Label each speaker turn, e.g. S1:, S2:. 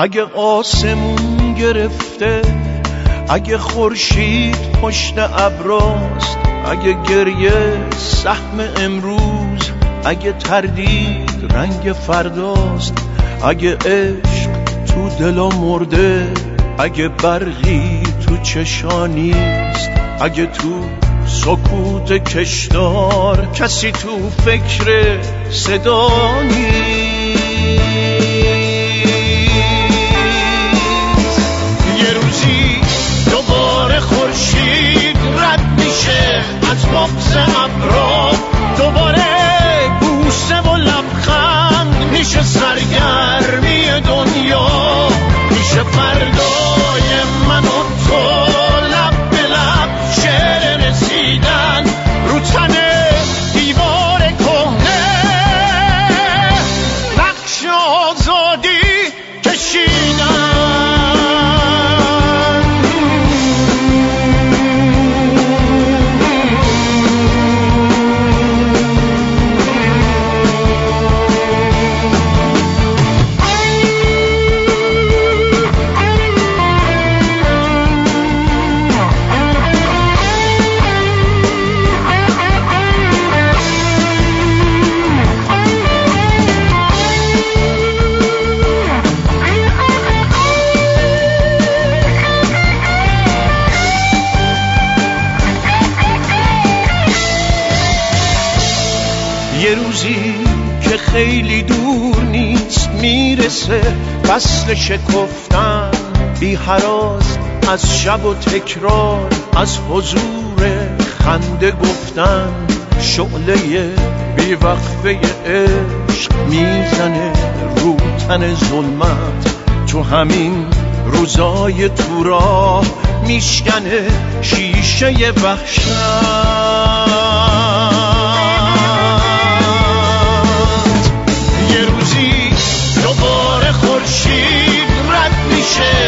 S1: اگه آسمون گرفته، اگه خورشید پشت ابراست، اگه گریه سهم امروز، اگه تردید رنگ فرداست، اگه عشق تو دلا مرده، اگه برقی تو چشانیست، اگه تو سکوت کشدار کسی تو فکر صدا نیست. یه روزی دوباره خورشید رد میشه از بغض ابرا، دوباره بوسه و لبخند میشه سرگرمی دنیا، میشه فردای من و تو لب به لب شعر رسیدن رو تن دیوار کهنه، نقش آزادی کشیدن. یه روزی که خیلی دور نیست میرسه فصل شکفتن، بی هراس از شب و تکرار، از حضور خنده گفتن، شعله بی وقفه عشق میزنه رو تن ظلمت، تو همین روزای تو راه میشکنه شیشه وحشت. دوباره خورشید رد میشه